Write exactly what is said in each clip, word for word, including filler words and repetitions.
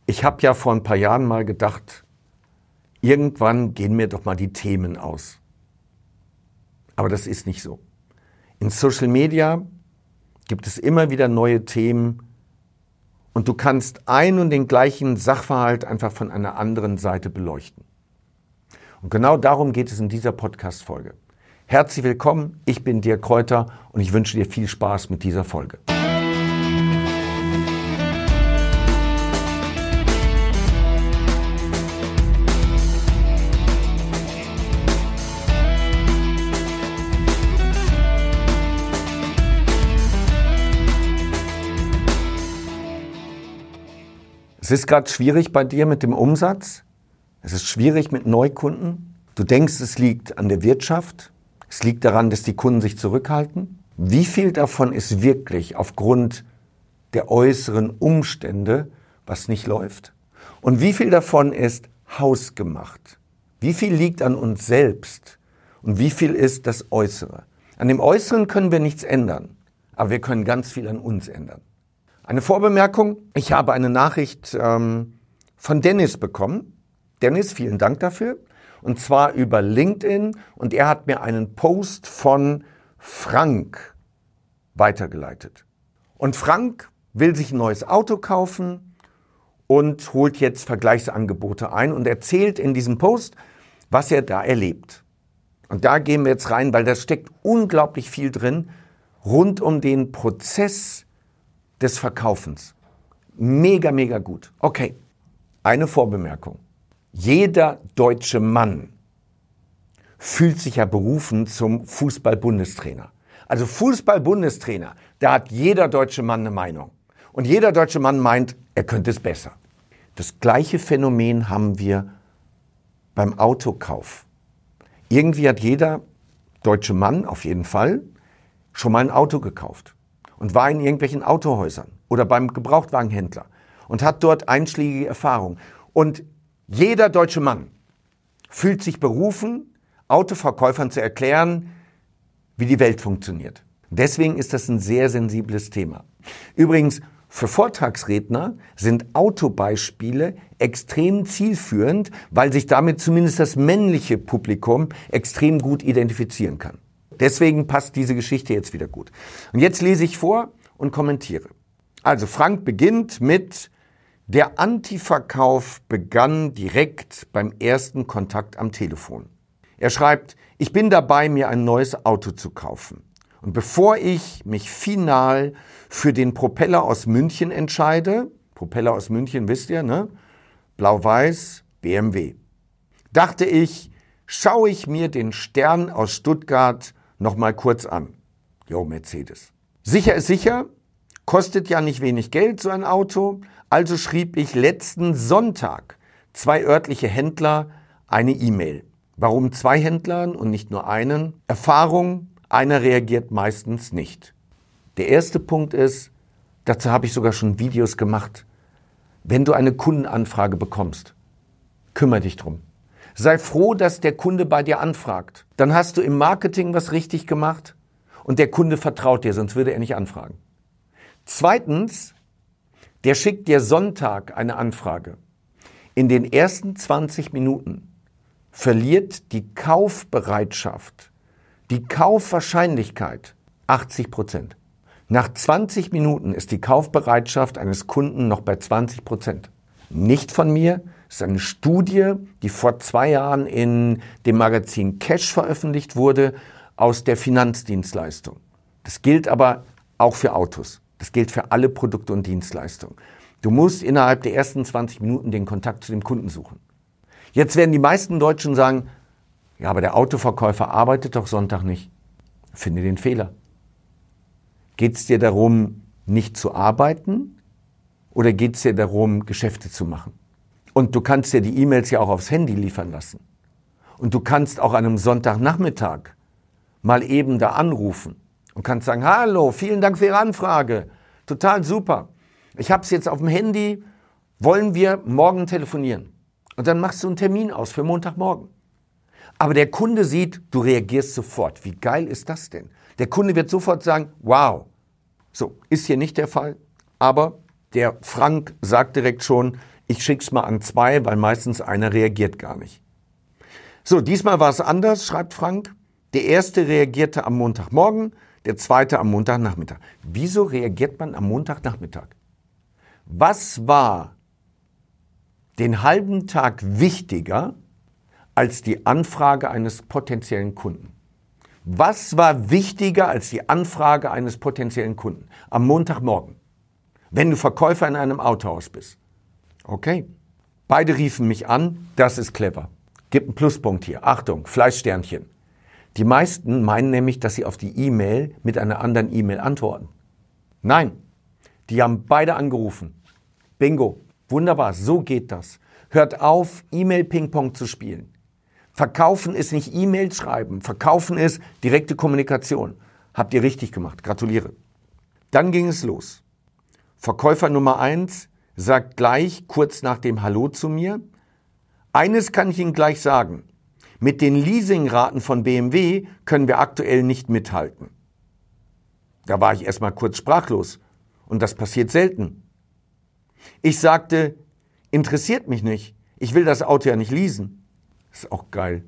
Ich habe ja vor ein paar Jahren mal gedacht, irgendwann gehen mir doch mal die Themen aus. Aber das ist nicht so. In Social Media gibt es immer wieder neue Themen und du kannst ein und den gleichen Sachverhalt einfach von einer anderen Seite beleuchten. Und genau darum geht es in dieser Podcast-Folge. Herzlich willkommen, ich bin Dirk Kräuter und ich wünsche dir viel Spaß mit dieser Folge. Es ist gerade schwierig bei dir mit dem Umsatz. Es ist schwierig mit Neukunden. Du denkst, es liegt an der Wirtschaft. Es liegt daran, dass die Kunden sich zurückhalten. Wie viel davon ist wirklich aufgrund der äußeren Umstände, was nicht läuft? Und wie viel davon ist hausgemacht? Wie viel liegt an uns selbst? Und wie viel ist das Äußere? An dem Äußeren können wir nichts ändern, aber wir können ganz viel an uns ändern. Eine Vorbemerkung, ich habe eine Nachricht ähm, von Dennis bekommen. Dennis, vielen Dank dafür. Und zwar über LinkedIn. Und er hat mir einen Post von Frank weitergeleitet. Und Frank will sich ein neues Auto kaufen und holt jetzt Vergleichsangebote ein und erzählt in diesem Post, was er da erlebt. Und da gehen wir jetzt rein, weil da steckt unglaublich viel drin rund um den Prozess des Verkaufens. Mega, mega gut. Okay, eine Vorbemerkung. Jeder deutsche Mann fühlt sich ja berufen zum Fußball-Bundestrainer. Also Fußball-Bundestrainer, da hat jeder deutsche Mann eine Meinung. Und jeder deutsche Mann meint, er könnte es besser. Das gleiche Phänomen haben wir beim Autokauf. Irgendwie hat jeder deutsche Mann auf jeden Fall schon mal ein Auto gekauft und war in irgendwelchen Autohäusern oder beim Gebrauchtwagenhändler und hat dort einschlägige Erfahrungen. Und jeder deutsche Mann fühlt sich berufen, Autoverkäufern zu erklären, wie die Welt funktioniert. Deswegen ist das ein sehr sensibles Thema. Übrigens, für Vortragsredner sind Autobeispiele extrem zielführend, weil sich damit zumindest das männliche Publikum extrem gut identifizieren kann. Deswegen passt diese Geschichte jetzt wieder gut. Und jetzt lese ich vor und kommentiere. Also Frank beginnt mit: Der Antiverkauf begann direkt beim ersten Kontakt am Telefon. Er schreibt: Ich bin dabei, mir ein neues Auto zu kaufen. Und bevor ich mich final für den Propeller aus München entscheide, Propeller aus München wisst ihr, ne? Blau-Weiß, B M W, dachte ich, schaue ich mir den Stern aus Stuttgart noch mal kurz an. Jo, Mercedes. Sicher ist sicher, kostet ja nicht wenig Geld so ein Auto, also schrieb ich letzten Sonntag zwei örtliche Händler eine E-Mail. Warum zwei Händlern und nicht nur einen? Erfahrung, einer reagiert meistens nicht. Der erste Punkt ist, dazu habe ich sogar schon Videos gemacht, wenn du eine Kundenanfrage bekommst, kümmere dich drum. Sei froh, dass der Kunde bei dir anfragt. Dann hast du im Marketing was richtig gemacht und der Kunde vertraut dir, sonst würde er nicht anfragen. Zweitens, der schickt dir Sonntag eine Anfrage. In den ersten zwanzig Minuten verliert die Kaufbereitschaft, die Kaufwahrscheinlichkeit achtzig Prozent. Nach zwanzig Minuten ist die Kaufbereitschaft eines Kunden noch bei zwanzig Prozent. Nicht von mir. Das ist eine Studie, die vor zwei Jahren in dem Magazin Cash veröffentlicht wurde, aus der Finanzdienstleistung. Das gilt aber auch für Autos. Das gilt für alle Produkte und Dienstleistungen. Du musst innerhalb der ersten zwanzig Minuten den Kontakt zu dem Kunden suchen. Jetzt werden die meisten Deutschen sagen, ja, aber der Autoverkäufer arbeitet doch Sonntag nicht. Finde den Fehler. Geht es dir darum, nicht zu arbeiten oder geht es dir darum, Geschäfte zu machen? Und du kannst dir die E-Mails ja auch aufs Handy liefern lassen. Und du kannst auch an einem Sonntagnachmittag mal eben da anrufen und kannst sagen, hallo, vielen Dank für Ihre Anfrage. Total super. Ich habe es jetzt auf dem Handy. Wollen wir morgen telefonieren? Und dann machst du einen Termin aus für Montagmorgen. Aber der Kunde sieht, du reagierst sofort. Wie geil ist das denn? Der Kunde wird sofort sagen, wow. So, ist hier nicht der Fall. Aber der Frank sagt direkt schon, Ich schick's mal an zwei, weil meistens einer reagiert gar nicht. So, diesmal war es anders, schreibt Frank. Der erste reagierte am Montagmorgen, der zweite am Montagnachmittag. Wieso reagiert man am Montagnachmittag? Was war den halben Tag wichtiger als die Anfrage eines potenziellen Kunden? Was war wichtiger als die Anfrage eines potenziellen Kunden am Montagmorgen, wenn du Verkäufer in einem Autohaus bist? Okay, beide riefen mich an, das ist clever. Gib einen Pluspunkt hier, Achtung, Fleißsternchen. Die meisten meinen nämlich, dass sie auf die E-Mail mit einer anderen E-Mail antworten. Nein, die haben beide angerufen. Bingo, wunderbar, so geht das. Hört auf, E-Mail-Ping-Pong zu spielen. Verkaufen ist nicht E-Mails schreiben, verkaufen ist direkte Kommunikation. Habt ihr richtig gemacht, gratuliere. Dann ging es los. Verkäufer Nummer eins sagt gleich kurz nach dem Hallo zu mir: Eines kann ich Ihnen gleich sagen, mit den Leasingraten von B M W können wir aktuell nicht mithalten. Da war ich erstmal kurz sprachlos und das passiert selten. Ich sagte, interessiert mich nicht, ich will das Auto ja nicht leasen. Das ist auch geil.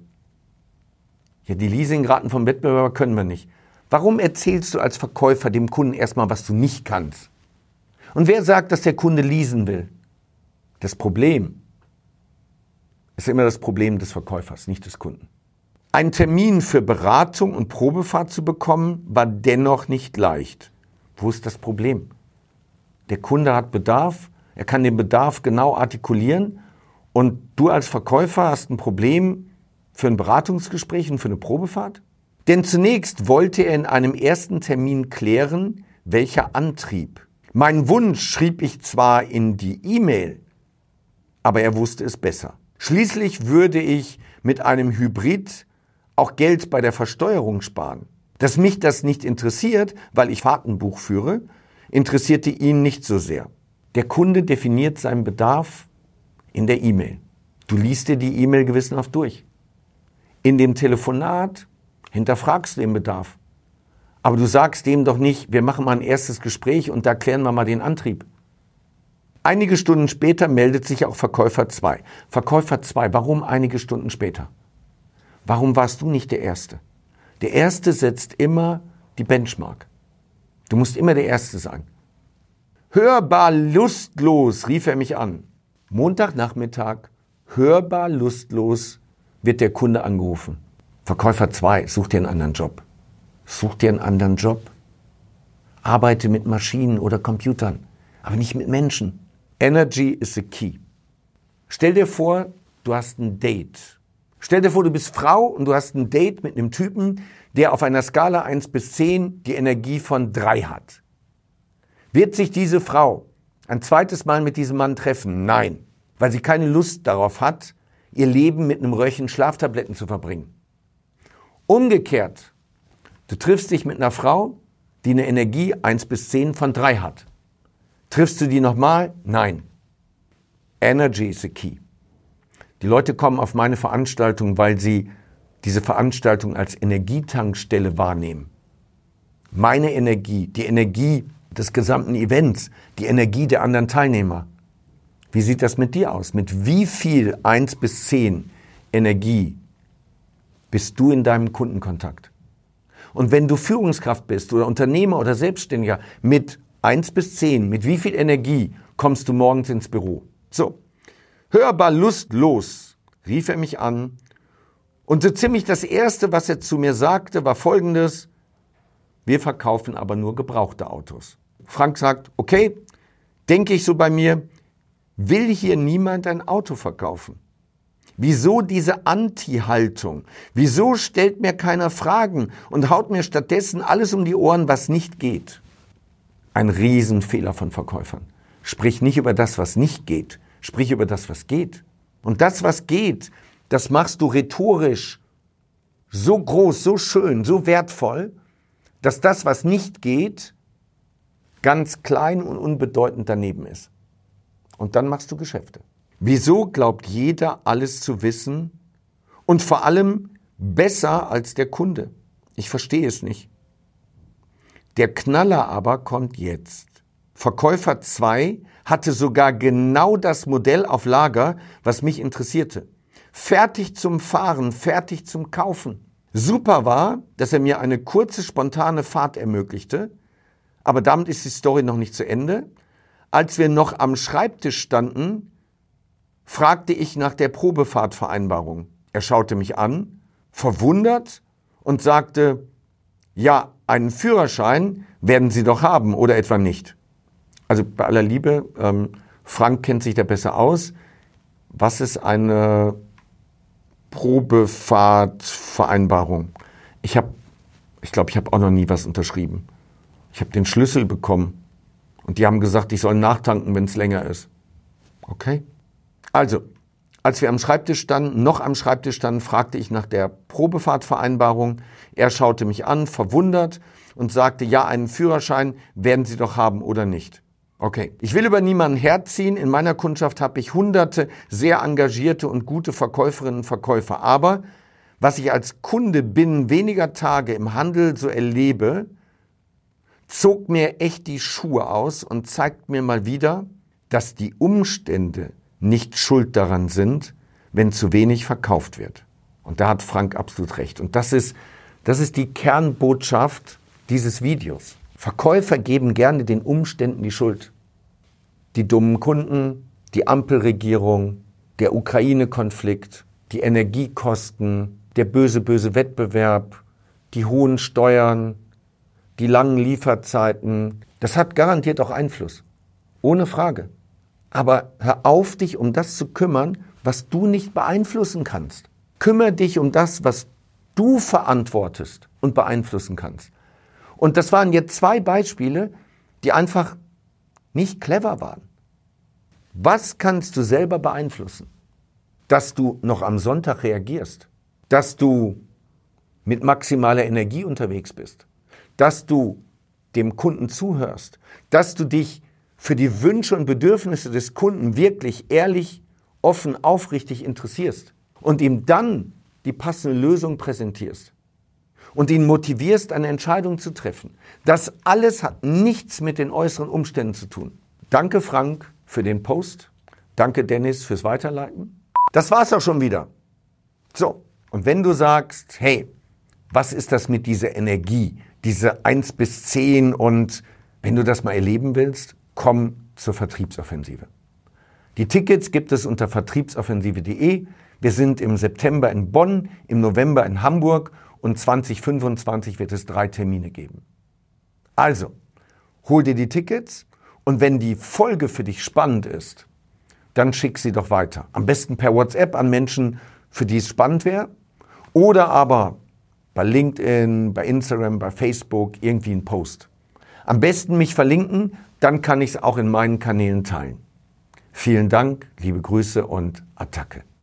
Ja, die Leasingraten vom Wettbewerber können wir nicht. Warum erzählst du als Verkäufer dem Kunden erstmal, was du nicht kannst? Und wer sagt, dass der Kunde leasen will? Das Problem ist immer das Problem des Verkäufers, nicht des Kunden. Einen Termin für Beratung und Probefahrt zu bekommen, war dennoch nicht leicht. Wo ist das Problem? Der Kunde hat Bedarf, er kann den Bedarf genau artikulieren und du als Verkäufer hast ein Problem für ein Beratungsgespräch und für eine Probefahrt? Denn zunächst wollte er in einem ersten Termin klären, welcher Antrieb. Mein Wunsch schrieb ich zwar in die E-Mail, aber er wusste es besser. Schließlich würde ich mit einem Hybrid auch Geld bei der Versteuerung sparen. Dass mich das nicht interessiert, weil ich Fahrtenbuch führe, interessierte ihn nicht so sehr. Der Kunde definiert seinen Bedarf in der E-Mail. Du liest dir die E-Mail gewissenhaft durch. In dem Telefonat hinterfragst du den Bedarf. Aber du sagst dem doch nicht, wir machen mal ein erstes Gespräch und da klären wir mal den Antrieb. Einige Stunden später meldet sich auch Verkäufer zwei. Verkäufer zwei, warum einige Stunden später? Warum warst du nicht der Erste? Der Erste setzt immer die Benchmark. Du musst immer der Erste sein. Hörbar lustlos, rief er mich an. Montagnachmittag, hörbar lustlos, wird der Kunde angerufen. Verkäufer zwei, such dir einen anderen Job. Such dir einen anderen Job. Arbeite mit Maschinen oder Computern, aber nicht mit Menschen. Energy is the key. Stell dir vor, du hast ein Date. Stell dir vor, du bist Frau und du hast ein Date mit einem Typen, der auf einer Skala eins bis zehn die Energie von drei hat. Wird sich diese Frau ein zweites Mal mit diesem Mann treffen? Nein, weil sie keine Lust darauf hat, ihr Leben mit einem Röhrchen Schlaftabletten zu verbringen. Umgekehrt, du triffst dich mit einer Frau, die eine Energie eins bis zehn von drei hat. Triffst du die nochmal? Nein. Energy is the key. Die Leute kommen auf meine Veranstaltung, weil sie diese Veranstaltung als Energietankstelle wahrnehmen. Meine Energie, die Energie des gesamten Events, die Energie der anderen Teilnehmer. Wie sieht das mit dir aus? Mit wie viel eins bis zehn Energie bist du in deinem Kundenkontakt? Und wenn du Führungskraft bist oder Unternehmer oder Selbstständiger, mit eins bis zehn, mit wie viel Energie kommst du morgens ins Büro? So, hörbar lustlos, rief er mich an. Und so ziemlich das Erste, was er zu mir sagte, war Folgendes: Wir verkaufen aber nur gebrauchte Autos. Frank sagt, okay, denke ich so bei mir, will hier niemand ein Auto verkaufen? Wieso diese Anti-Haltung? Wieso stellt mir keiner Fragen und haut mir stattdessen alles um die Ohren, was nicht geht? Ein Riesenfehler von Verkäufern. Sprich nicht über das, was nicht geht. Sprich über das, was geht. Und das, was geht, das machst du rhetorisch so groß, so schön, so wertvoll, dass das, was nicht geht, ganz klein und unbedeutend daneben ist. Und dann machst du Geschäfte. Wieso glaubt jeder, alles zu wissen und vor allem besser als der Kunde? Ich verstehe es nicht. Der Knaller aber kommt jetzt. Verkäufer zwei hatte sogar genau das Modell auf Lager, was mich interessierte. Fertig zum Fahren, fertig zum Kaufen. Super war, dass er mir eine kurze, spontane Fahrt ermöglichte, aber damit ist die Story noch nicht zu Ende. Als wir noch am Schreibtisch standen, fragte ich nach der Probefahrtvereinbarung. Er schaute mich an, verwundert und sagte, ja, einen Führerschein werden Sie doch haben oder etwa nicht. Also bei aller Liebe, ähm, Frank kennt sich da besser aus. Was ist eine Probefahrtvereinbarung? Ich habe, ich glaube, ich habe auch noch nie was unterschrieben. Ich habe den Schlüssel bekommen und die haben gesagt, ich soll nachtanken, wenn es länger ist. Okay. Also, als wir am Schreibtisch standen, noch am Schreibtisch standen, fragte ich nach der Probefahrtvereinbarung. Er schaute mich an, verwundert und sagte, ja, einen Führerschein werden Sie doch haben oder nicht. Okay, ich will über niemanden herziehen. In meiner Kundschaft habe ich hunderte sehr engagierte und gute Verkäuferinnen und Verkäufer. Aber was ich als Kunde binnen weniger Tage im Handel so erlebe, zog mir echt die Schuhe aus und zeigt mir mal wieder, dass die Umstände nicht schuld daran sind, wenn zu wenig verkauft wird. Und da hat Frank absolut recht. Und das ist, das ist die Kernbotschaft dieses Videos. Verkäufer geben gerne den Umständen die Schuld. Die dummen Kunden, die Ampelregierung, der Ukraine-Konflikt, die Energiekosten, der böse, böse Wettbewerb, die hohen Steuern, die langen Lieferzeiten. Das hat garantiert auch Einfluss. Ohne Frage. Aber hör auf, dich um das zu kümmern, was du nicht beeinflussen kannst. Kümmere dich um das, was du verantwortest und beeinflussen kannst. Und das waren jetzt zwei Beispiele, die einfach nicht clever waren. Was kannst du selber beeinflussen? Dass du noch am Sonntag reagierst, dass du mit maximaler Energie unterwegs bist, dass du dem Kunden zuhörst, dass du dich für die Wünsche und Bedürfnisse des Kunden wirklich ehrlich, offen, aufrichtig interessierst und ihm dann die passende Lösung präsentierst und ihn motivierst, eine Entscheidung zu treffen. Das alles hat nichts mit den äußeren Umständen zu tun. Danke Frank für den Post. Danke Dennis fürs Weiterleiten. Das war's auch schon wieder. So, und wenn du sagst, hey, was ist das mit dieser Energie, diese eins bis zehn und wenn du das mal erleben willst, komm zur Vertriebsoffensive. Die Tickets gibt es unter vertriebsoffensive punkt de. Wir sind im September in Bonn, im November in Hamburg und zwanzig fünfundzwanzig wird es drei Termine geben. Also, hol dir die Tickets und wenn die Folge für dich spannend ist, dann schick sie doch weiter. Am besten per WhatsApp an Menschen, für die es spannend wäre oder aber bei LinkedIn, bei Instagram, bei Facebook irgendwie einen Post. Am besten mich verlinken, dann kann ich es auch in meinen Kanälen teilen. Vielen Dank, liebe Grüße und Attacke.